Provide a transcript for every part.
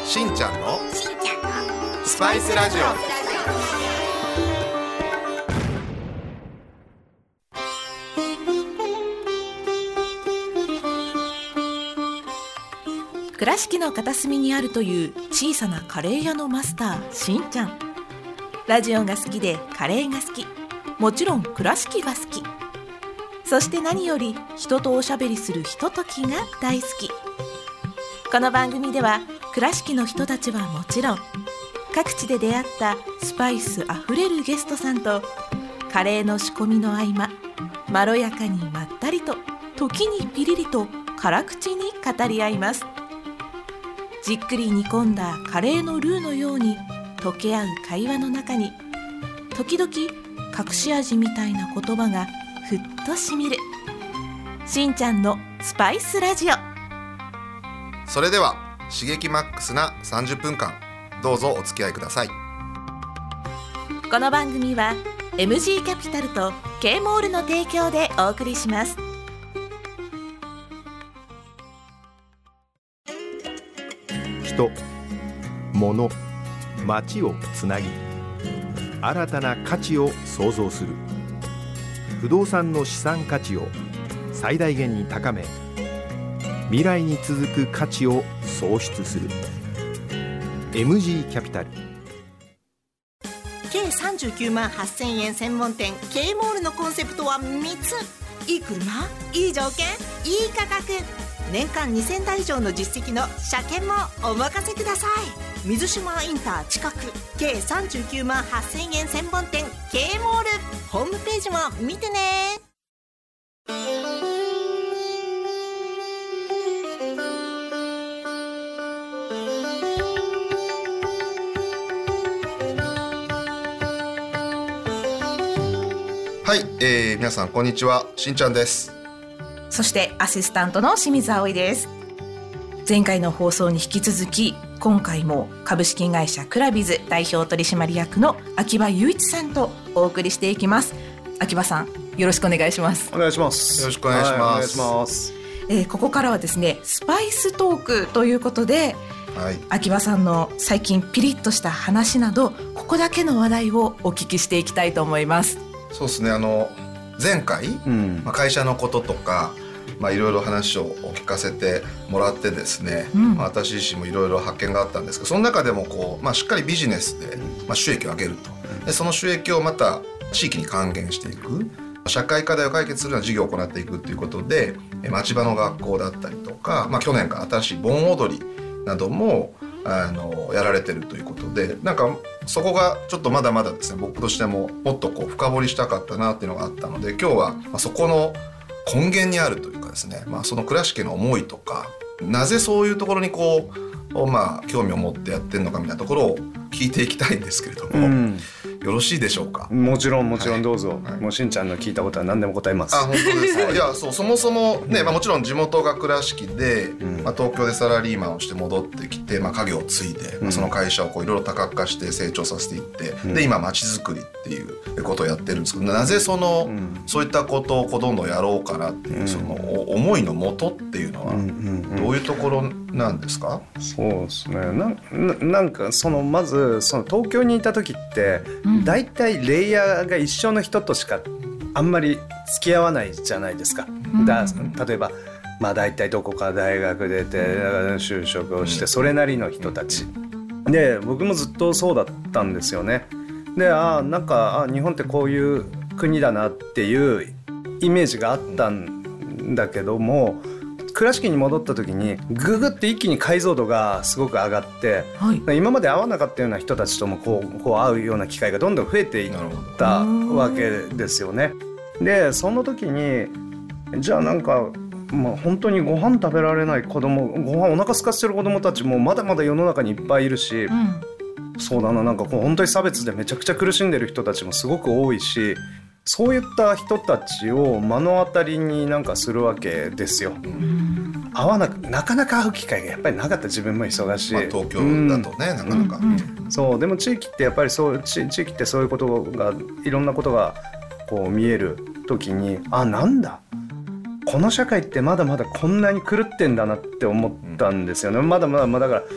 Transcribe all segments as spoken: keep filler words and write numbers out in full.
しんちゃんのスパイスラジオ。 倉敷の片隅にあるという小さなカレー屋のマスターしんちゃん。ラジオが好きでカレーが好き、もちろん倉敷が好き、そして何より人とおしゃべりするひとときが大好き。この番組では倉敷の人たちはもちろん、各地で出会ったスパイスあふれるゲストさんとカレーの仕込みの合間、まろやかにまったりと、時にピリリと辛口に語り合います。じっくり煮込んだカレーのルーのように溶け合う会話の中に、時々隠し味みたいな言葉がふっとしみるしんちゃんのスパイスラジオ。 それでは刺激マックスなさんじゅっぷんかん、どうぞお付き合いください。 この番組は エムジー キャピタルと K モールの提供でお送りします。 人、物、街をつなぎ、新たな価値を創造する。不動産の資産価値を最大限に高め、未来に続く価値を創出する。 エムジー キャピタル。 計さんじゅうきゅうまんはっせんえん専門店 K モールのコンセプトはみっつ。いい車、いい条件、いい価格、年間にせんだい以上の実績の車検もお任せください。水島インター近く、計さんじゅうきゅうまんはっせんえん専門店 K モール。ホームページも見てね。 はい、えー、皆さんこんにちは、しんちゃんです。 そしてアシスタントの清水葵です。前回の放送に引き続き、今回も株式会社クラビズ代表取締役の秋葉雄一さんとお送りしていきます。秋葉さん、よろしくお願いします。 お願いします。 よろしくお願いします。はい、お願いします。 えー、ここからはですね、スパイストークということで、はい、秋葉さんの最近ピリッとした話など、ここだけの話題をお聞きしていきたいと思います。 そうですね、あの前回、うんまあ、会社のこととか、まあ、いろいろ話をお聞かせてもらってですね、うんまあ、私自身もいろいろ発見があったんですけど、その中でもこう、まあ、しっかりビジネスで、まあ、収益を上げると、でその収益をまた地域に還元していく、社会課題を解決するような事業を行っていくということで、町場の学校だったりとか、まあ、去年から新しい盆踊りなどもあのやられてるということで、なんかそこがちょっとまだまだですね、僕としてももっとこう深掘りしたかったなっていうのがあったので、今日はまあそこの根源にあるというかですね、まあ、その倉敷の思いとか、なぜそういうところにこう、まあ、興味を持ってやってるのかみたいなところを聞いていきたいんですけれども、うん、よろしいでしょうか。 もちろんもちろんどうぞ、はい、もうしんちゃんの聞いたことは何でも答えます。 あ、本当ですか。いや、そう、そもそもね、まあ、もちろん地元が倉敷で、うんまあ、東京でサラリーマンをして戻ってきて、まあ、家業を継いで、まあ、その会社をこういろいろ多角化して成長させていって、うん、で今街づくりっていうことをやってるんですけど、なぜその、うん、そういったことをこうどんどんやろうかなっていう、うん、その思いのもとっていうのはどういうところなんですか。 うんうんうん、そうですね、な, な, なんかそのまずその東京にいた時ってだいたいレイヤーが一緒の人としかあんまり付き合わないじゃないですか。だ例えばまあだいたいどこか大学出て就職をしてそれなりの人たちで、僕もずっとそうだったんですよね。で、あなんかあ日本ってこういう国だなっていうイメージがあったんだけども、倉敷に戻った時にググって一気に解像度がすごく上がって、はい、今まで会わなかったような人たちともこう、こう会うような機会がどんどん増えていったわけですよね。でその時にじゃあなんか、まあ、本当にご飯食べられない子供、ご飯お腹空かせてる子供たちもまだまだ世の中にいっぱいいるし、うん、そうだな、なんかこう本当に差別でめちゃくちゃ苦しんでる人たちもすごく多いし、そういった人たちを目の当たりになんかするわけですよ。会わなくなかなか会う機会がやっぱりなかった。自分も忙しい、まあ、 東京だとね、うん、なかなか、うんうん、そうでも地域ってやっぱりそう地, 地域ってそういうことがいろんなことがこう見える時に、あなんだこの社会ってまだまだこんなに狂ってんだなって思ったんですよね。まだまだまだだから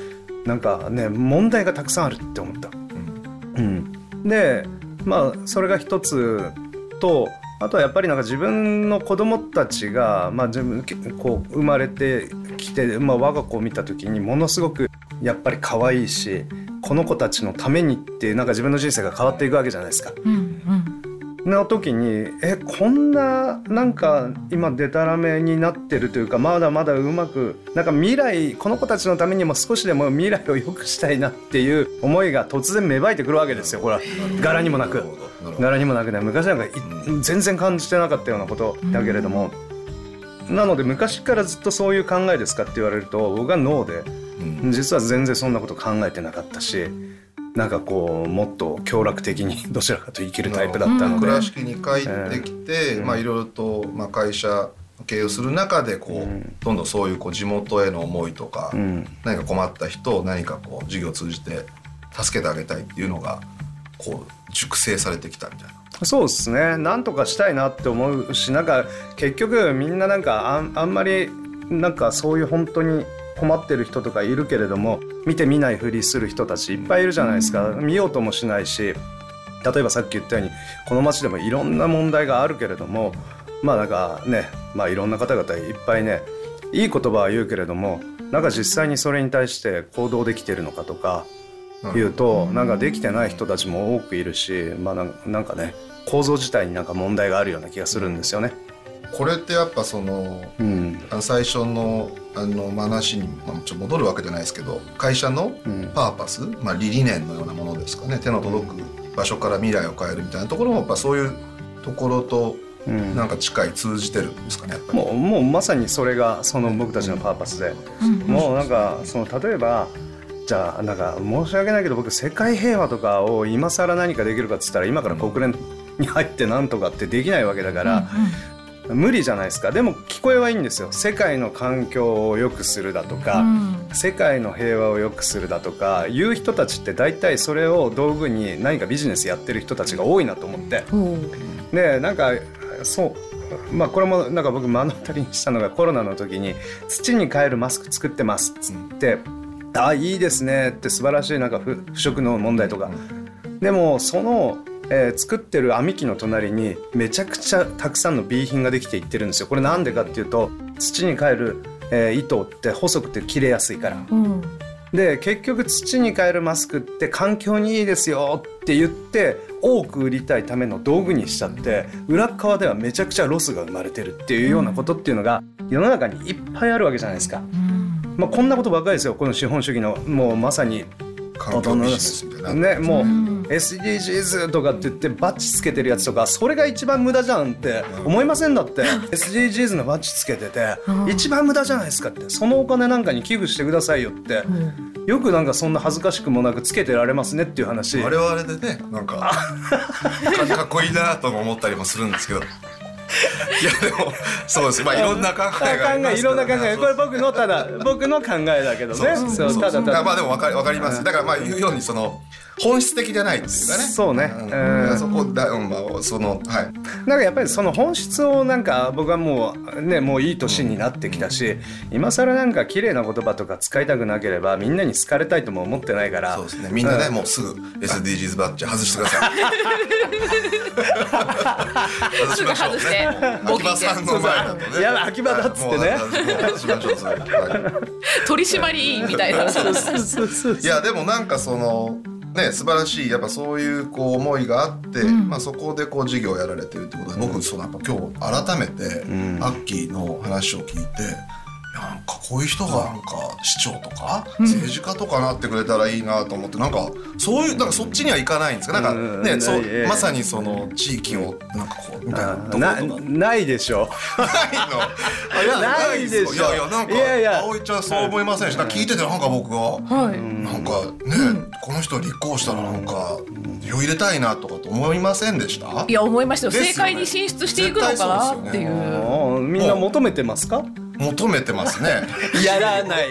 なんかね問題がたくさんあるって思った、うんうん、でまあそれが一つと、あとはやっぱりなんか自分の子供たちが、まあ、自分こう生まれてきて、まあ、我が子を見た時にものすごくやっぱり可愛いし、この子たちのためにってなんか自分の人生が変わっていくわけじゃないですか、うんうん、の時にえこんななんか今デタラメになってるというか、まだまだうまくなんか未来、この子たちのためにも少しでも未来を良くしたいなっていう思いが突然芽生えてくるわけですよ。これは柄にもなく柄にもなくね、昔なんか全然感じてなかったようなことだけれども、なので昔からずっとそういう考えですかって言われると僕はノーで、実は全然そんなこと考えてなかったし、なんかこうもっと協楽的にどちらかと生きるタイプだったので、 倉敷に帰ってきて、えーまあ、いろいろと、まあ、会社経営をする中でこう、うん、どんどんそういう、こう地元への思いとか、うん、何か困った人を何かこう事業を通じて助けてあげたいっていうのがこう熟成されてきたみたいな。 そうですね、なんとかしたいなって思うし、なんか結局みんななんか あん, あんまりなんかそういう本当に困ってる人とかいるけれども、見て見ないふりする人たちいっぱいいるじゃないですか。見ようともしないし、例えばさっき言ったようにこの街でもいろんな問題があるけれども、まあなんかね、まあいろんな方々いっぱいねいい言葉は言うけれども、なんか実際にそれに対して行動できてるのかとか言うと、なんかできてない人たちも多くいるし、まあなんかね構造自体になんか問題があるような気がするんですよね。 これってやっぱその、うん、最初のあの話にちょっと戻るわけじゃないですけど、会社のパーパス、うん、まあ、理念のようなものですかね。手の届く場所から未来を変えるみたいなところもやっぱそういうところとなんか近い、通じてるんですかね。やっぱりもう、 もうまさにそれがその僕たちのパーパスで、うん、もうなんかその例えばじゃあなんか申し訳ないけど僕世界平和とかを今更何かできるかっつったら今から国連に入ってなんとかってできないわけだから、うんうん、無理じゃないですか。でも聞こえはいいんですよ。世界の環境を良くするだとか、うん、世界の平和を良くするだとかいう人たちって大体それを道具に何かビジネスやってる人たちが多いなと思って、うん、でなんかそうまあこれもなんか僕目の当たりにしたのがコロナの時に土に帰るマスク作ってますっつって、うん、あいいですねって素晴らしいなんか不織の問題とか、でもそのえー、作ってる編み機の隣にめちゃくちゃたくさんの B 品ができていってるんですよ。これなんでかっていうと土に帰る、えー、糸って細くて切れやすいから、うん、で結局土に帰るマスクって環境にいいですよって言って多く売りたいための道具にしちゃって裏側ではめちゃくちゃロスが生まれてるっていうようなことっていうのが世の中にいっぱいあるわけじゃないですか、うんまあ、こんなことばっかりですよ。この資本主義のもうまさに環境ビジネスみたいな、 ね、もう、うん、エスディージーズ とかって言ってバッチつけてるやつとかそれが一番無駄じゃんって思いませんだって、うん、エスディージーズ のバッチつけてて、うん、一番無駄じゃないですかって、そのお金なんかに寄付してくださいよって、うん、よくなんかそんな恥ずかしくもなくつけてられますねっていう話。 あれはあれでねなんかかっこいいなとも思ったりもするんですけどいやでもそうです、まあいろんな考えがありますから、ね、 いろんな考え、これ僕のただ僕の考えだけどね。 そうそうそうそう、ただただまあでも分かり、分かります。だからまあ言うようにその本質的じゃないっていうかね。 そうね、 うんうん、そこだ、うん、まあそのはい。 なんかやっぱりその本質をなんか僕はもうねもういい年になってきたし、今更なんか綺麗な言葉とか使いたくなければみんなに好かれたいとも思ってないから。 そうですね。みんなね、うん、もうすぐ エスディージーズ バッジ外してください。外しましょうね。秋葉さんの前だとね。 いや秋葉だっつってね。 取締りみたいな。いやでもなんかその。ね、素晴らしいやっぱそういうこう思いがあって、うんまあ、そこでこう事業をやられてるってことで、僕そのやっぱ今日改めてアッキーの話を聞いて、なんかこういう人がなんか市長とか政治家とかなってくれたらいいなと思って、なんかそういうなんかそっちにはいかないんですか。なんかね、そうまさにその地域をなんかこうみたいなところとかないでしょ。 ないの。いやないでしょ。いやいやなんか葵ちゃんそう思いませんし、聞いててなんか僕がなんかねこの人立候補したらなんか入れたいなとかと思いませんでした？ いや思いましたよ。政界に進出していくのかなっていう。 みんな求めてますか？ 求めてますね。 やらない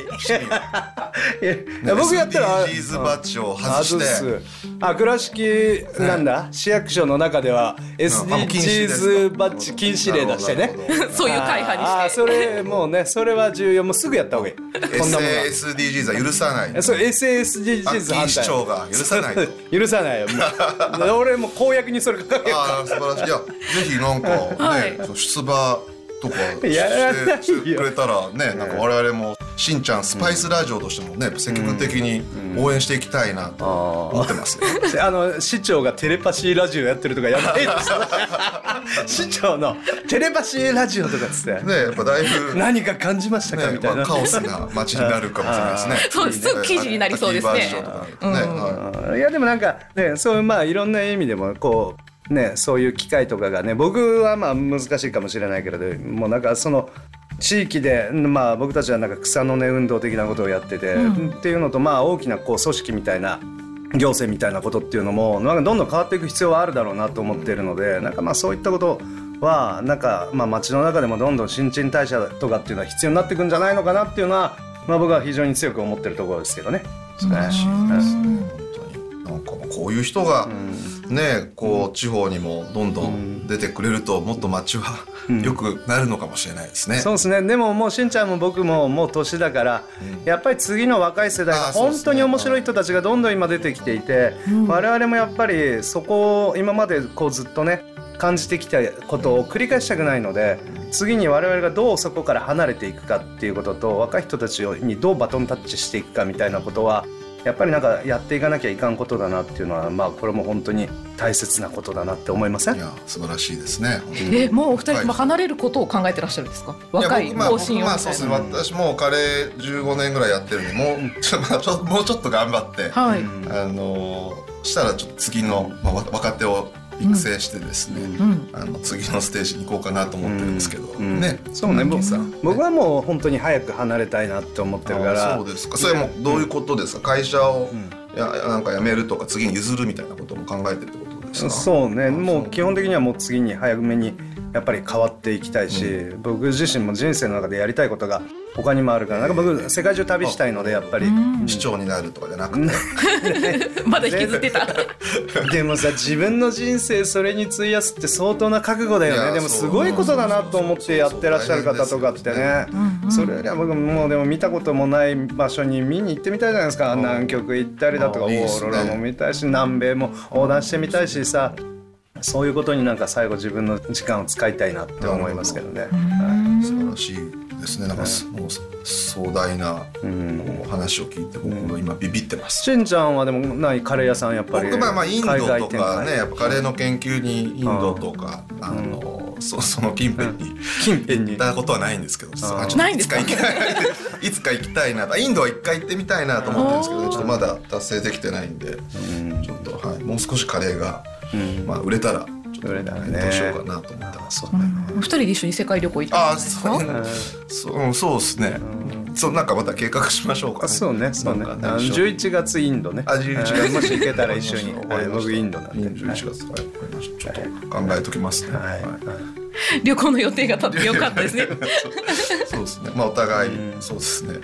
僕やったらエスディージーズ バッジを外してあ倉敷なんだ、市役所の中では エスディージーズ バッジ禁止令出してねそういう会派にしてああそれもうねそれは重要、もうすぐやった方がいい。こんなものはエスディージーズ は許さない。 そう エスエスディージーズ 反対、 市長が許さないと許さないよもう俺も公約にそれ書けるからああ素晴らしい。いやぜひなんかね、はい、出馬とかしてくれたらね、なんか我々もしんちゃんスパイスラジオとしてもね積極的に応援していきたいなと思ってますね、 うんうん、あの市長がテレパシーラジオやってるとかやばいです市長のテレパシーラジオとかっつってね、やっぱだいぶ何か感じましたか、ね、みたいな、 まあ、カオスな街になるかもしれないですねそうすぐ記事になりそうですね、 うんはい、いやでもなんかねそういうまあいろんな意味でもこうね、そういう機会とかがね僕はまあ難しいかもしれないけれどもうなんかその地域で、まあ、僕たちはなんか草の根運動的なことをやってて、うん、っていうのとまあ大きなこう組織みたいな行政みたいなことっていうのもなんかどんどん変わっていく必要はあるだろうなと思っているのでなんかまあそういったことはなんかまあ街の中でもどんどん新陳代謝とかっていうのは必要になっていくんじゃないのかなっていうのは、まあ、僕は非常に強く思ってるところですけどね。 素晴らしいですね。なんかこういう人がね、こう地方にもどんどん出てくれるともっと街は良くなるのかもしれないですね。 そうですね。でももうしんちゃんも僕ももう年だから、うん、やっぱり次の若い世代が本当に面白い人たちがどんどん今出てきていて、うん、我々もやっぱりそこを今までこうずっとね感じてきたことを繰り返したくないので、次に我々がどうそこから離れていくかっていうことと若い人たちにどうバトンタッチしていくかみたいなことはやっぱりなんかやっていかなきゃいかんことだなっていうのは、まあこれも本当に大切なことだなって思いません？ いや素晴らしいですね。 えもうお二人とも離れることを考えてらっしゃるんですか？若い方針を。 まあそうですね。私もカレーじゅうごねんぐらいやってるんで、もうちょっと、まあ、ちょもうちょっと頑張って、はい、あのしたらちょっと次の、まあ、若手を育成してですね、うん、あの次のステージに行こうかなと思ってるんですけど、うん、ね、 そうね、僕、僕はもう本当に早く離れたいなって思ってるから。 そうですか。それもどういうことですか？会社を、うんいやなんか辞めるとか次に譲るみたいなことも考えてるってことですか？ そうね、もう基本的にはもう次に早めにやっぱり変わっていきたいし、うん、僕自身も人生の中でやりたいことが他にもあるからなんか僕世界中旅したいのでやっぱり、 うん、市長になるとかじゃなくてまだ引きずってたでもさ自分の人生それに費やすって相当な覚悟だよね。でもすごいことだなと思ってやってらっしゃる方とかってね、それよりは僕もうでも見たこともない場所に見に行ってみたいじゃないですか。南極行ったりだとかオーロラも見たいし南米も横断してみたいしさ、そういうことになんか最後自分の時間を使いたいなって思いますけどね。 はい、素晴らしいですね。なんか、はい、もう壮大な話を聞いて僕も今ビビってます。 しんちゃんはでも何カレー屋さんやっぱり僕まあまあインドとかねやっぱカレーの研究にインドとか、うん、あの そ, その近辺に近辺に行ったことはないんですけど、 ないんですか？ いつか行きたいな。インドは一回行ってみたいなと思ってるんですけど、ちょっとまだ達成できてないんで、うん、ちょっと、はい、もう少しカレーが、うんまあ、売れたら売れたらねどうしようかなと思ってます。 そうね。お二人で一緒に世界旅行行ったんですか？ あ、そう、そうですね。そうなんかまた計画しましょうかね。 そうね、そうね。じゅういちがつインドね。 あ、じゅういちがつもし行けたら一緒に。僕インドなんで。 じゅういちがつはい、わかりました。ちょっと考えときますね。はい。 旅行の予定が立ってよかったですね。 そうですね。まあお互いそうですね。はい。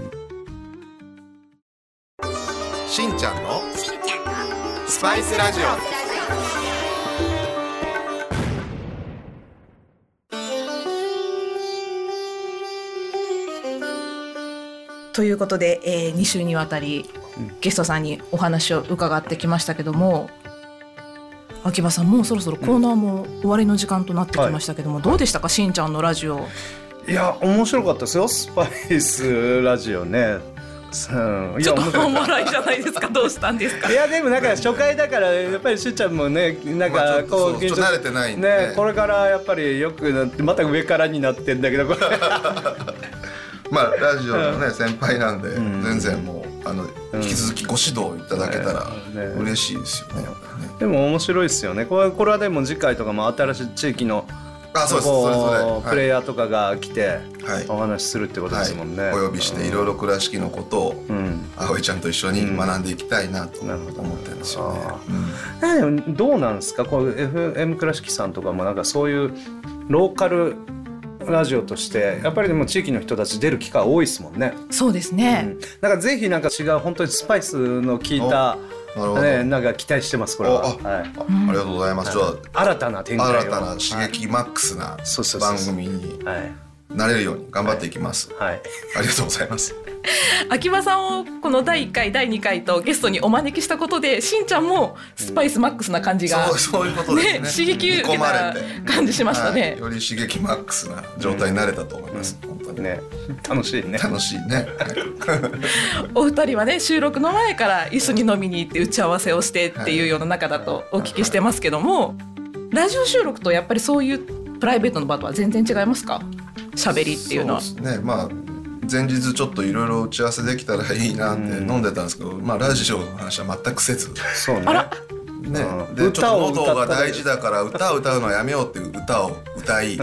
しんちゃんのスパイスラジオ。 ということで、えー、に週にわたりゲストさんにお話を伺ってきましたけども、秋葉さんもうそろそろコーナーも終わりの時間となってきましたけども、うんはい、どうでしたかしんちゃんのラジオ？ いや面白かったですよスパイスラジオね。 うん、ちょっとお笑いじゃないですか。どうしたんですか？ いやでもなんか初回だからやっぱりしんちゃんもねなんかこう、 まあ、ちょっと慣れてないんで、ねね、これからやっぱりよくなってまた上からになってんだけどこれまあラジオのね、うん、先輩なんで、うん、全然もうあの、うん、引き続きご指導いただけたら嬉しいですよね。ねでも面白いですよね。これ、これはでも次回とかも新しい地域のあそうですそれそれプレイヤーとかが来てお話しするってことですもんね、はいはい、お呼びしていろいろ倉敷のことを、うん、葵ちゃんと一緒に学んでいきたいなと思ってるんですよね、 うん、どうなんですかこう エフエム 倉敷さんとかもなんかそういうローカルラジオとしてやっぱりでも地域の人たち出る機会多いですもんね。 そうですね、 うん、だからぜひなんか違う本当にスパイスの効いたね、なんか期待してますこれは。あ、 あ、はい、あ、ありがとうございます。 はい、新たな展開を新たな刺激マックスな番組になれるように頑張っていきます。はい、はい、ありがとうございます。 秋葉さんをこのだいいっかいだいにかいとゲストにお招きしたことでしんちゃんもスパイスマックスな感じが、 うん、そう、そういうことですね。 ね、刺激受けた感じしましたね、 はい、より刺激マックスな状態になれたと思います、うん、本当にね、楽しいね楽しいねお二人はね収録の前から一緒に飲みに行って打ち合わせをしてっていうような中だとお聞きしてますけども、ラジオ収録とやっぱりそういうプライベートの場とは全然違いますか？喋りっていうのは。 そうですね、まあ前日ちょっといろいろ打ち合わせできたらいいなって飲んでたんですけど、まあラジオの話は全くせず、 そうね、 あらね、でちょっと喉が大事だから歌を歌うのはやめようっていう歌を歌い、うん、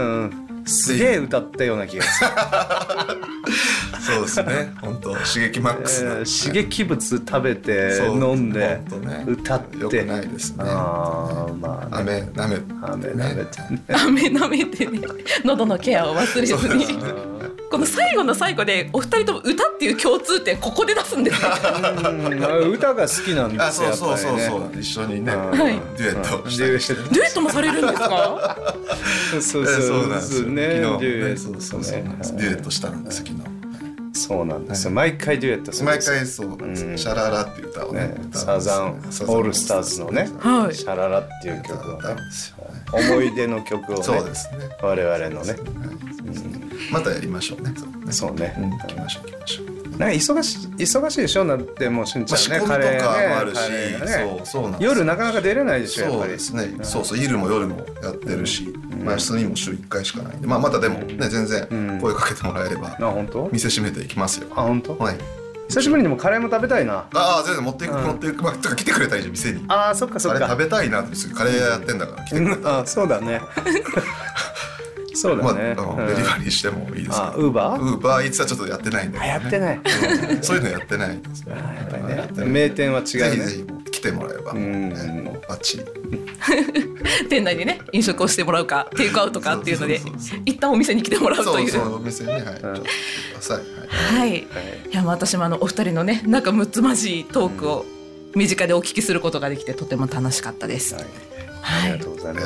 すげえ歌ったような気がするそうですね、本当刺激マックスな、えー、刺激物食べて飲んで、ね、歌ってよくないですね。あ、まあ、ね、飴舐め飴舐めてね飴舐めてね喉のケアを忘れずにこの最後の最後でお二人とも歌っていう共通点ここで出すんですか？ うん、歌が好きなんですよ。 あ、そうそうそうそう、ね、一緒にね、はい、デュエットしたりして、 デュエットもされるんですか？ そうそうそうなんですよね。デュエット、そうそうそう、デュエットしたんです昨日。 そうなんですよ、毎回デュエットするんですよ。 毎回そうなんです、うん、シャララっていう歌をね、 サザンオールスターズのね、はい、シャララっていう曲をね、思い出の曲をね、 そうですね、 我々のね、 うん、またやりましょうね。 そうね、 うん、行きましょう行きましょう。 なんか忙しい忙しいでしょ、なんてもうしんちゃんね、 まあ、仕込みとかもあるし、 ね、 そうそうなんです。 夜なかなか出れないでしょ、やっぱり。 そうですね、うん、そうそう、昼も夜もやってるし、うん、まあ普通にも週いっかいしかないんで、まあまたでもね、うん、全然声かけてもらえれば、うん、店閉めていきますよ。 あ、本当？ はい。 久しぶりにもカレーも食べたいな。 ああ、全然持っていく、うん、持っていく、まあ、とか来てくれたらいいじゃん、店に。 ああ、そっかそっか。 あれ食べたいなって、カレー屋やってんだから来てくれたら、 うん、あ、そうだねそうだね、 まあ、デリバリーしてもいいですけど、 ウーバーウーバーイーツはちょっとやってないんで、ね、 やってないそういうのやってないですね。 やっぱりね、名店は違うね。 ぜひぜひ来てもらえば、ね、もうバッチリ店内でね飲食をしてもらうかテイクアウトかっていうので一旦お店に来てもらうという、 そうそう、お店に、はい、ちょっと来てください。 はい、はい、いや私もあのお二人のね仲睦まじいトークを身近でお聞きすることができてとても楽しかったです。はい、 はい、ありがとうございます。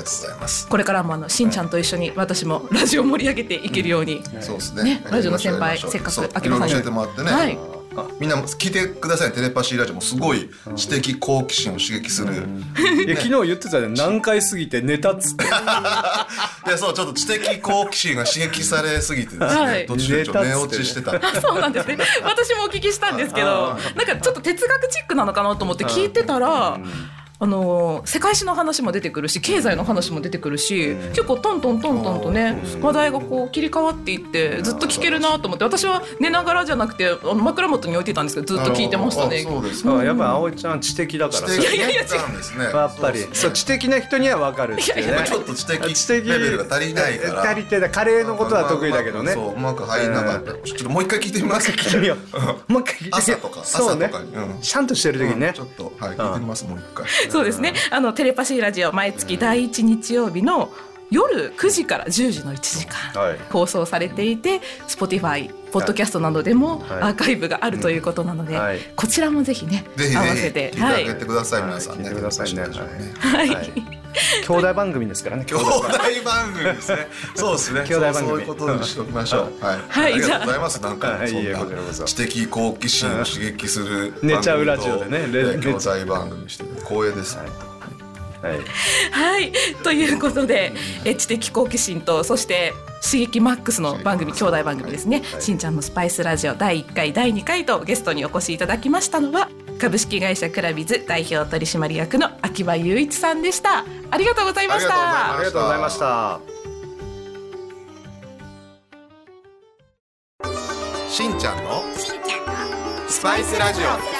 これからもあのしんちゃんと一緒に私もラジオ盛り上げていけるように、 うん、そうですね、 ラジオの先輩せっかく秋葉さんに教えてもらってね、はい、みんな聞いてください。テレパシーラジオもすごい知的好奇心を刺激する、うんね、いや昨日言ってたじゃん、何回過ぎて寝たっつっていやそう、ちょっと知的好奇心が刺激されすぎてですね、はい、途中ちょっと寝落ちしてたそうなんですね、私もお聞きしたんですけど、なんかちょっと哲学チックなのかなと思って聞いてたら、あの世界史の話も出てくるし経済の話も出てくるし、うん、結構トントントントンとね、うん、話題がこう切り替わっていってずっと聞けるなと思って、私は寝ながらじゃなくて枕元に置いてたんですけどずっと聞いてましたね。 そうですか、うん、やっぱり葵ちゃん知的だから知的なんですね。 やっぱりそう知的な人には分かるっていうね。 いやいやちょっと知的レベルが足りないから足りてない。カレーのことは得意だけどね、 そううまく入らなかった、うん、ちょっともう一回聞いてみます。 聞いてみようもう一回聞いてみよう。 朝とか朝とかに、 うん、シャンとしてる時にね、うん、 ちょっと、はい、聞いてみます、うん、もう一回。 そうですね、あのテレパシーラジオ毎月だいいち日曜日の夜くじからじゅうじのいちじかん放送されていて、Spotify、ポッドキャストなどでもアーカイブがあるということなので、はい、こちらもぜひねぜひ合わせて聞いてあげてください、はい、皆さんね、 聞いてくださいね。 はい、はい、 兄弟番組ですからね。 兄弟番組ですね。そうですね。 兄弟番組。 そういうことにしておきましょう。はい。 はい。 ありがとうございます。なんかはい、いいえ、こちらこそ知的好奇心を刺激する寝ちゃうラジオでね、 兄弟番組して光栄です。 はい、 はい、ということでえ知的好奇心とそして刺激マックスの番組兄弟番組ですね、はい、しんちゃんのスパイスラジオだいいっかいだいにかいとゲストにお越しいただきましたのは株式会社クラビズ代表取締役の秋葉雄一さんでした。ありがとうございました。 ありがとうございました。 しんちゃんのスパイスラジオ。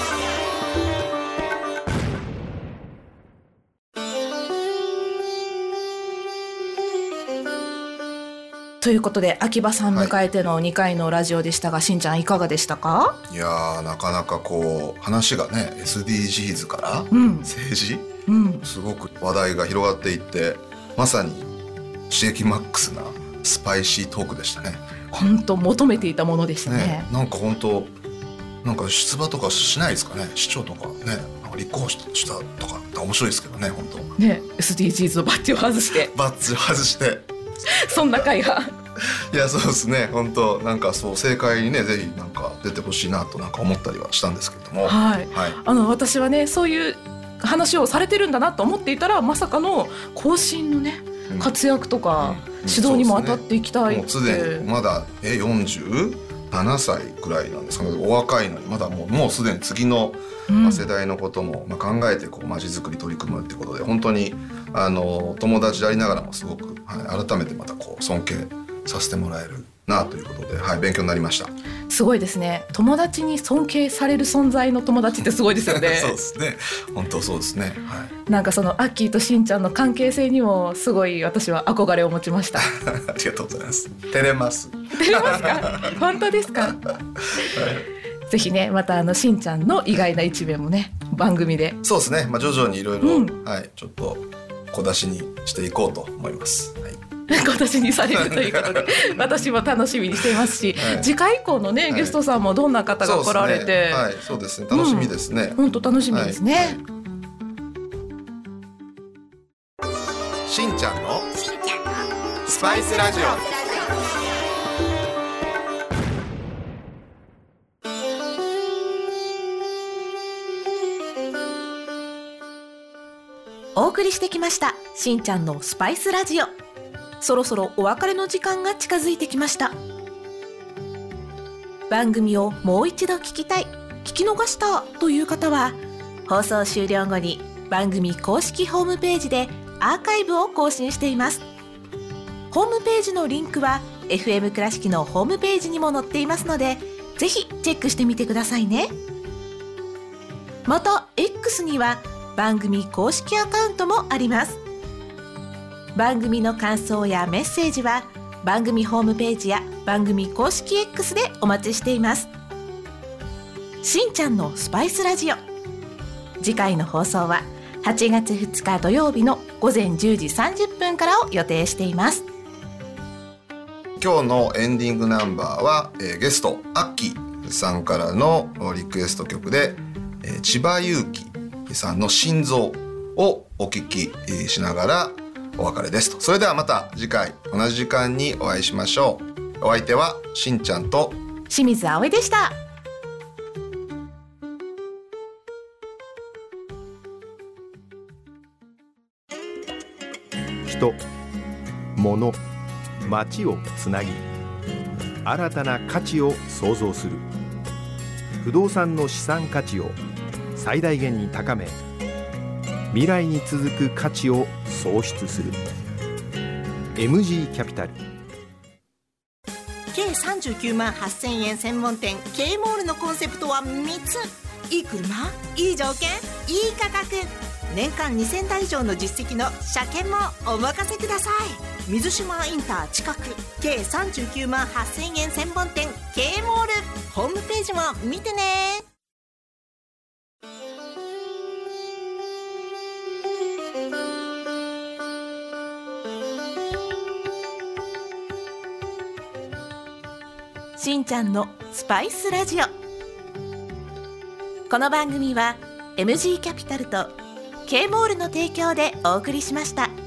ということで秋葉さん迎えてのにかいのラジオでしたが、はい、しんちゃんいかがでしたか？ いやーなかなかこう話がね エスディージーズから、うん、政治、うん、すごく話題が広がっていってまさに刺激マックスなスパイシートークでしたね。 本当求めていたものでした ね, ね。なんか本当なんか出馬とかしないですかね、市長とかね、なんか立候補したとか面白いですけどね、本当ね。 エスディージーズ のバッジを外してバッジを外してそんな会がいやそうですね、本当なんかそう政界にねぜひなんか出てほしいなとなんか思ったりはしたんですけれども、 はい、 はい、 あの私はねそういう話をされてるんだなと思っていたら、まさかの後進のね、うん、活躍とか、うん、指導にも当たっていきたいって、もうすでにまだえよんじゅうななさいくらいなんですかね、お若いのにまだもうもうすでに次の、まあ、世代のことも、まあ、考えてこう街づくり取り組むってことで、本当にあの友達でありながらもすごく、はい、改めてまたこう尊敬させてもらえるなということで、はい、勉強になりました。 すごいですね。友達に尊敬される存在の友達ってすごいですよね。 そうですね、本当そうですね、はい、 なんかそのアッキーとしんちゃんの関係性にもすごい私は憧れを持ちました。ありがとうございます。照れます照れますか本当ですか、はい、ぜひねまたあのしんちゃんの意外な一面もね番組で、 そうですね、まあ、徐々にいろいろちょっと小出しにしていこうと思います、はい、 今年にされるということで私も楽しみにしていますし、はい、次回以降のね、はい、ゲストさんもどんな方が来られて、 はい、そうですね、楽しみですね。 本当、うん、楽しみですね、はいはい、しんちゃんのスパイスラジオ。 お送りしてきましたしんちゃんのスパイスラジオ。そろそろお別れの時間が近づいてきました。番組をもう一度聞きたい、聞き逃したという方は、放送終了後に番組公式ホームページでアーカイブを更新しています。ホームページのリンクは エフエム 倉敷のホームページにも載っていますので、ぜひチェックしてみてくださいね。また X には番組公式アカウントもあります。番組の感想やメッセージは番組ホームページや番組公式 X でお待ちしています。しんちゃんのスパイスラジオ、次回の放送ははちがつふつか土曜日のごぜんじゅうじさんじゅっぷんからを予定しています。 今日のエンディングナンバーは、えー、ゲストアッキーさんからのリクエスト曲で、えー、千葉祐希さんの心臓をお聞きしながらお別れですと。それではまた次回同じ時間にお会いしましょう。お相手はしんちゃんと清水葵でした。 人、物、街をつなぎ新たな価値を創造する。不動産の資産価値を最大限に高め、未来に続く価値を創出する エムジー キャピタル。 計さんじゅうきゅうまんはっせんえん専門店 K モールのコンセプトはみっつ。いい車、いい条件、いい価格。年間にせんだい以上の実績の車検もお任せください。水島インター近く、計さんじゅうきゅうまんはっせんえん専門店 K モール。ホームページも見てね。 しんちゃんのスパイスラジオ。この番組は エムジー キャピタルと K モールの提供でお送りしました。